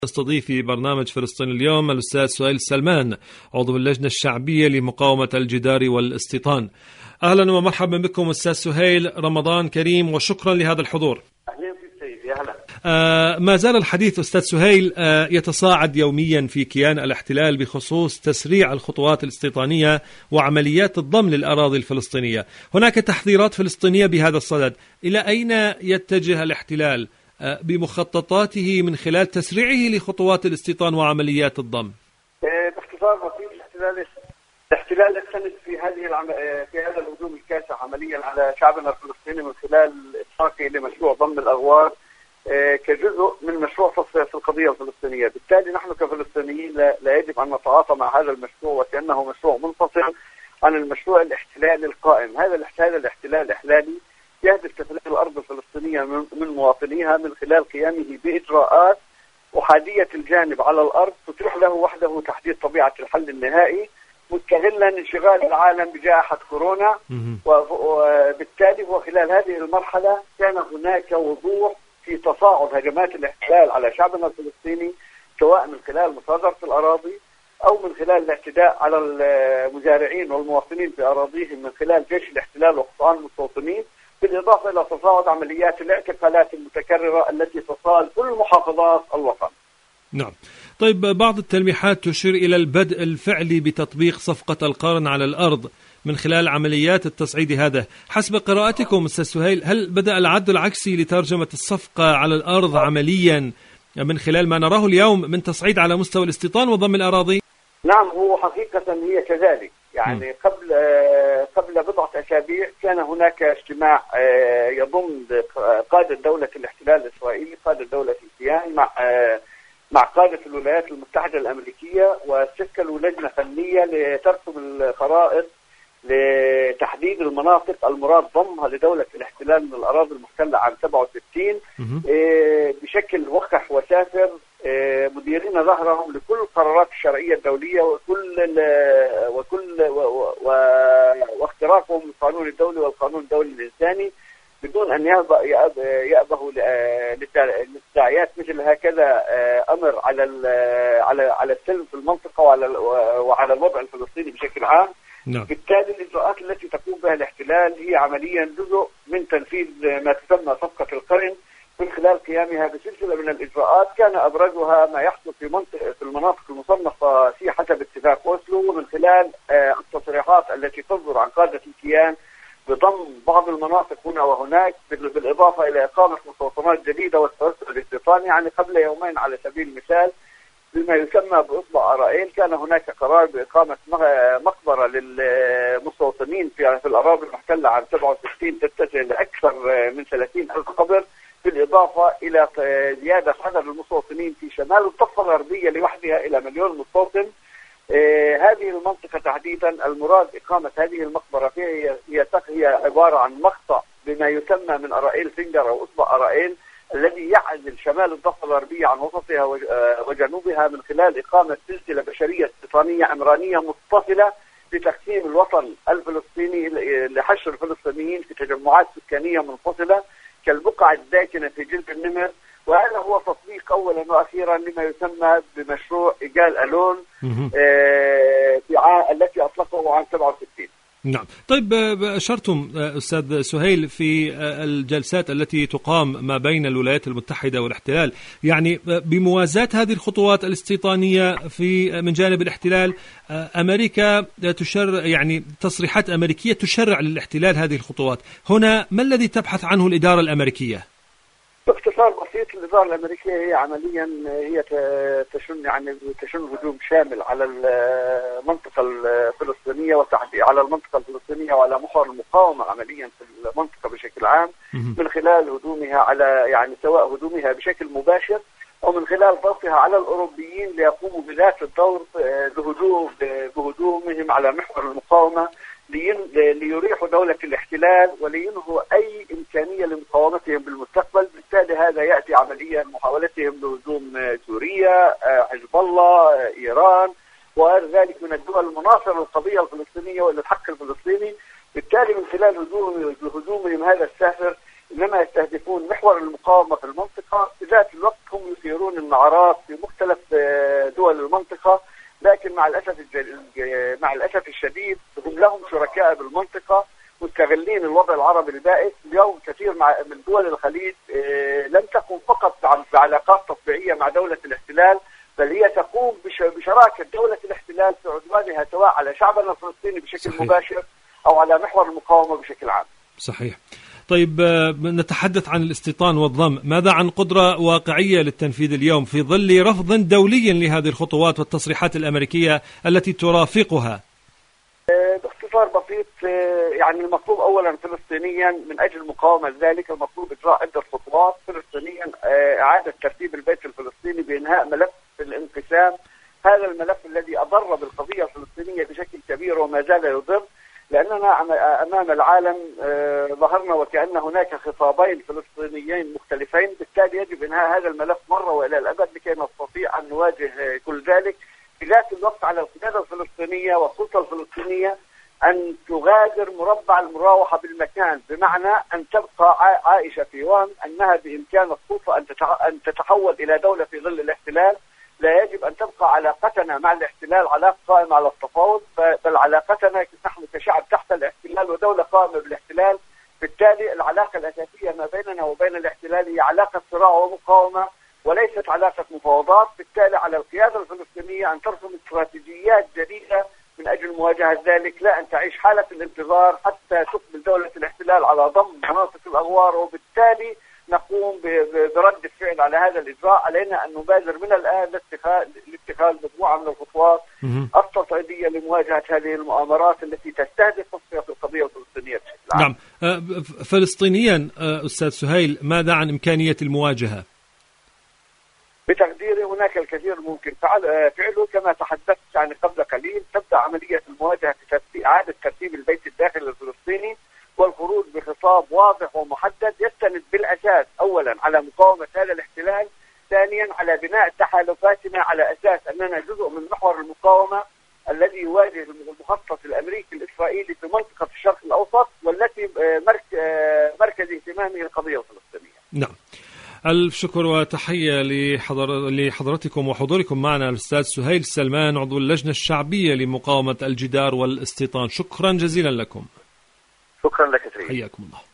استضيف في برنامج فلسطين اليوم الأستاذ سهيل سلمان، عضو اللجنة الشعبية لمقاومة الجدار والاستيطان. أهلا ومرحبا بكم أستاذ سهيل، رمضان كريم وشكرا لهذا الحضور. أهلا في السيد، يا هلا. ما زال الحديث أستاذ سهيل يتصاعد يوميا في كيان الاحتلال بخصوص تسريع الخطوات الاستيطانية وعمليات الضم للأراضي الفلسطينية. هناك تحذيرات فلسطينية بهذا الصدد، إلى أين يتجه الاحتلال بمخططاته من خلال تسريعه لخطوات الاستيطان وعمليات الضم؟ باختصار بسيط، الاحتلال يستند في هذا الهجوم الكاسح عمليا على شعبنا الفلسطيني من خلال إطلاقه لمشروع ضم الأغوار كجزء من مشروع تصفية القضية الفلسطينية. بالتالي نحن كفلسطينيين لا يجب أن نتعاطى مع هذا المشروع وكأنه مشروع منفصل عن المشروع الاحتلالي القائم. هذا الاحتلال إحلالي يهدف تفليت الأرض الفلسطينية من مواطنيها من خلال قيامه بإجراءات أحادية الجانب على الأرض تتيح له وحده تحديد طبيعة الحل النهائي، مستغلا انشغال العالم بجائحة كورونا. وبالتالي وخلال هذه المرحلة كان هناك وضوح في تصاعد هجمات الاحتلال على شعبنا الفلسطيني، سواء من خلال مصادرة الأراضي أو من خلال الاعتداء على المزارعين والمواطنين في أراضيهم من خلال جيش الاحتلال وقطعان المستوطنين، بالإضافة إلى تصاعد عمليات الاعتقالات المتكررة التي تصال كل محافظات الوطن. نعم. طيب، بعض التلميحات تشير إلى البدء الفعلي بتطبيق صفقة القرن على الأرض من خلال عمليات التصعيد هذا. حسب قراءتكم أستاذ سهيل، هل بدأ العد العكسي لترجمة الصفقة على الأرض عمليا من خلال ما نراه اليوم من تصعيد على مستوى الاستيطان وضم الأراضي؟ نعم، هو حقيقة هي كذلك. يعني قبل بضعة أسابيع كان هناك اجتماع يضم قادة دولة الاحتلال الإسرائيلي، قادة دولة الكيان، مع قادة الولايات المتحدة الأمريكية، وشكلوا لجنة فنية لترسم الخرائط لتحديد المناطق المراد ضمها لدولة الاحتلال من الأراضي المحتلة عام 67 بشكل وقح وسافر، مديرين ظهرهم لكل القرارات الشرعية الدولية واختراقهم للقانون الدولي والقانون الدولي الإنساني بدون أن يأبهوا للتداعيات مثل هكذا أمر على السلم في المنطقة وعلى الوضع الفلسطيني بشكل عام. نعم. بالتالي الإجراءات التي تقوم بها الاحتلال هي عمليا جزء من تنفيذ ما تسمى صفقة القرن، من خلال قيامها بسلسلة من الإجراءات كان أبرزها ما يحدث في المناطق المصنفة في حسب اتفاق أوسلو، ومن خلال التصريحات التي تصدر عن قادة الكيان بضم بعض المناطق هنا وهناك، بالإضافة إلى إقامة مستوطنات جديدة والتوسع الاستيطاني. يعني قبل يومين على سبيل المثال بما يسمى بإصبع أرائيل كان هناك قرار بإقامة مقبرة للمستوطنين في الأراضي المحتلة عام 67 تتسع لأكثر من 30,000 قبر، بالإضافة إلى زيادة عدد المستوطنين في شمال الضفة الغربية لوحدها إلى 1,000,000 مستوطن. هذه المنطقة تحديدا المراد إقامة هذه المقبرة فيها هي عبارة عن مقطع بما يسمى من أرائيل فينجر أو إصبع أرائيل، الذي يعزل شمال الضفة الغربية عن وسطها وجنوبها من خلال إقامة سلسلة بشرية استيطانية عمرانية متصلة لتقسيم الوطن الفلسطيني لحشر الفلسطينيين في تجمعات سكانية منفصلة كالبقع الداكنة في جلد النمر. وهذا هو تطبيق أولا وأخيرا لما يسمى بمشروع إيجال ألون التي أطلقه عام 67. نعم. طيب، أشرتم أستاذ سهيل في الجلسات التي تقام ما بين الولايات المتحدة والاحتلال، يعني بموازاة هذه الخطوات الاستيطانية من جانب الاحتلال، أمريكا يعني تصريحات أمريكية تشرع للاحتلال هذه الخطوات. هنا ما الذي تبحث عنه الإدارة الأمريكية؟ باختصار بسيط، الإدارة الأمريكية هي عمليا تشن هجوم شامل على المنطقة الفلسطينية على المنطقة الفلسطينية وعلى محور المقاومة عمليا في المنطقة بشكل عام، من خلال هجومها على سواء هجومها بشكل مباشر أو من خلال ضغطها على الأوروبيين ليقوموا بذات الدور بهجومهم على محور المقاومة ليريحوا دولة الاحتلال ولينهوا أي إمكانية لمقاومتهم بالمستقبل. بالتالي هذا يأتي عمليا محاولتهم لهجوم سوريا، حزب الله، إيران وغير ذلك من الدول المناصرة للقضية الفلسطينية والحق الفلسطيني. بالتالي من خلال هجومهم هذا السافر إنما يستهدفون محور المقاومة في المنطقة، في ذات الوقت هم يثيرون النعرات في مختلف مختلف دول المنطقة، لكن مع الأسف الشديد هم لهم شركاء بالمنطقة مستغلين الوضع العربي البائس. اليوم كثير من دول الخليج لم تقم فقط بعلاقات تطبيعية مع دولة الاحتلال، بل هي تقوم بشراكة دولة الاحتلال في عدوانها سواء على شعبنا الفلسطيني بشكل صحيح. مباشر أو على محور المقاومة بشكل عام. صحيح. طيب نتحدث عن الاستيطان والضم، ماذا عن قدرة واقعية للتنفيذ اليوم في ظل رفض دولي لهذه الخطوات والتصريحات الأمريكية التي ترافقها؟ باختصار بسيط، يعني المطلوب أولا فلسطينيا من أجل مقاومة ذلك المطلوب إجراء عدة خطوات. فلسطينيا إعادة ترتيب البيت الفلسطيني بإنهاء ملف الانقسام، هذا الملف الذي أضر بالقضية الفلسطينية بشكل كبير وما زال يضر، لأننا أمام العالم ظهرنا وكأن هناك خطابين فلسطينيين مختلفين، بالتالي يجب إنهاء هذا الملف مرة وإلى الأبد لكي نستطيع أن نواجه كل ذلك. في ذات الوقت على القيادة الفلسطينية والسلطة الفلسطينية أن تغادر مربع المراوحة بالمكان، بمعنى أن تبقى عائشة في وهم أنها بإمكان السلطة أن تتحول إلى دولة في ظل الاحتلال. لا يجب أن تبقى علاقتنا مع الاحتلال علاقة قائمة على التفاوض، بل علاقتنا نحن كشعب تحت الاحتلال ودولة قائمة بالاحتلال. بالتالي العلاقة الأساسية ما بيننا وبين الاحتلال هي علاقة صراع ومقاومة وليست علاقة مفاوضات. بالتالي على القيادة الفلسطينية أن ترسم استراتيجيات جديدة من أجل مواجهة ذلك، لا أن تعيش حالة الانتظار حتى تقبل دولة الاحتلال على ضم مناطق الأغوار، وبالتالي نقوم برد الفعل على هذا الإجراء. علينا أن نبادر من الآن لاتخاذ مجموعة من الخطوات التصعيدية لمواجهة هذه المؤامرات التي تستهدف تصفية القضية الفلسطينية بشكل عام. نعم. فلسطينيا أستاذ سهيل، ماذا عن إمكانية المواجهة؟ بتقديري هناك الكثير ممكن فعله. كما تحدثت يعني قبل قليل، تبدأ عملية المواجهة في إعادة ترتيب البيت الداخلي الفلسطيني والخروج بخطاب واضح ومحدد يستند بالأساس أولا على مقاومة هذا الاحتلال، ثانيا على بناء تحالفاتنا على أساس أننا جزء من محور المقاومة الذي يواجه المخطط الأمريكي الإسرائيلي في منطقة الشرق الأوسط، والتي مركز اهتمامه القضية الفلسطينية. نعم. ألف شكر وتحية لحضرتكم وحضوركم معنا الأستاذ سهيل سلمان، عضو اللجنة الشعبية لمقاومة الجدار والاستيطان. شكرا جزيلا لكم. شكرا لك سيدي. حياكم الله.